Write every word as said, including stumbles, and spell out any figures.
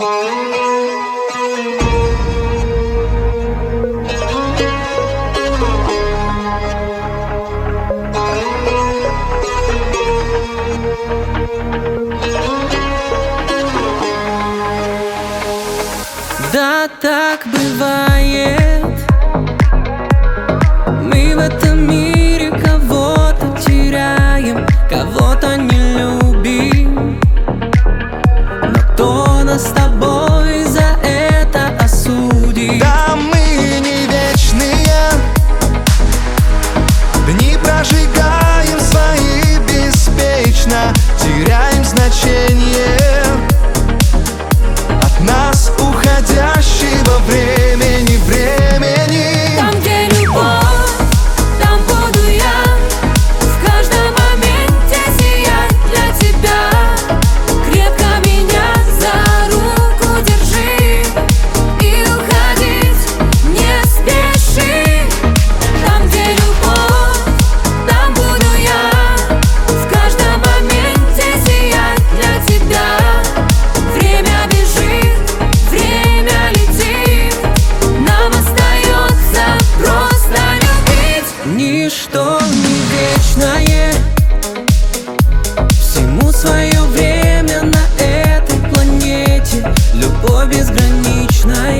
Да, так бывает. Мы в этом мире кого-то теряем, кого-то не любим. Но кто нас с тобой за это осудит? Да, мы не вечные, дни прожигаем свои беспечно, теряем значение от нас уходящего времени, времени. Там, где любовь, там буду я, в каждом моменте сиять для тебя. Крепко меня за руку держи и уходить не спеши. Там, где любовь, там буду я, в каждом моменте сиять для тебя. Время бежит, время летит, нам остается просто любить. Ничто не вечное, всему свое время на этой планете. Любовь безграничная.